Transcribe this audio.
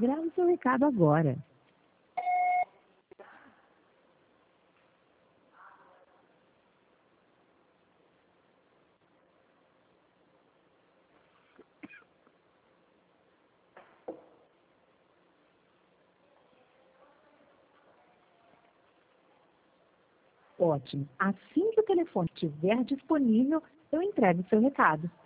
Grave seu recado agora. Ótimo. Assim que o telefone estiver disponível, eu entrego seu recado.